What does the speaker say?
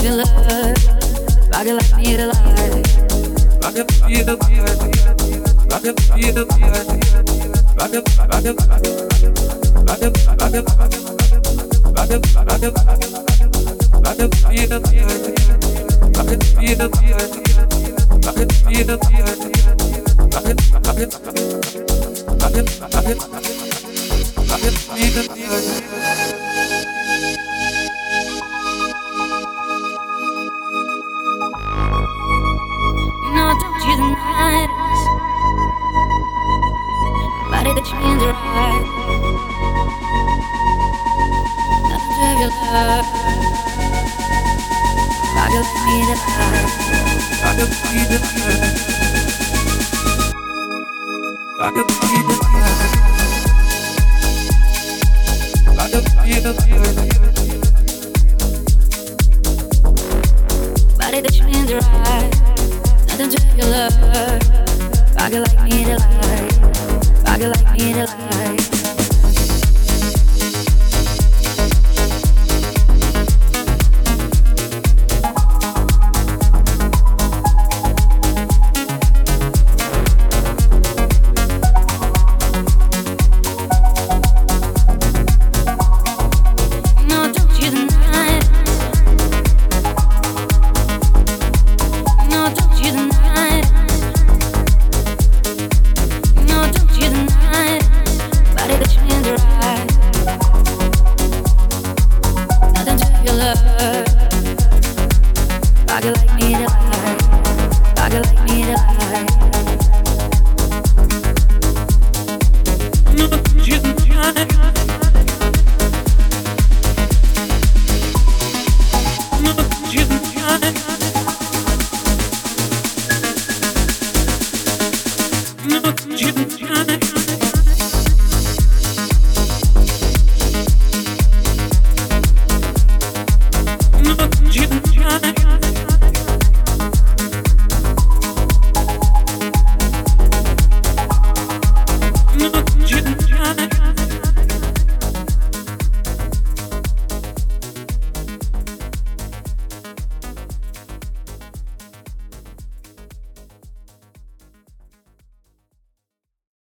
your love. Rock it like me to life. Rock it, me to life. Rock it, me to life. Rock it, rock it, rock it, rock it, rock it, rock it, rock it, rock it, me to life. Rock it, me to life. Rock it, me to life. Rock it, rock it, rock it, rock it, rock it, rock it, me to life. Don't you deny this? Body that you mean to ride. Nothing to have your love. Rock it like me to life. Rock it like me to life. Rock it like me to life. Rock it like me to life. Body that you mean to ride. Nothing to your love. Rock it like me to life. Rock it like me to life.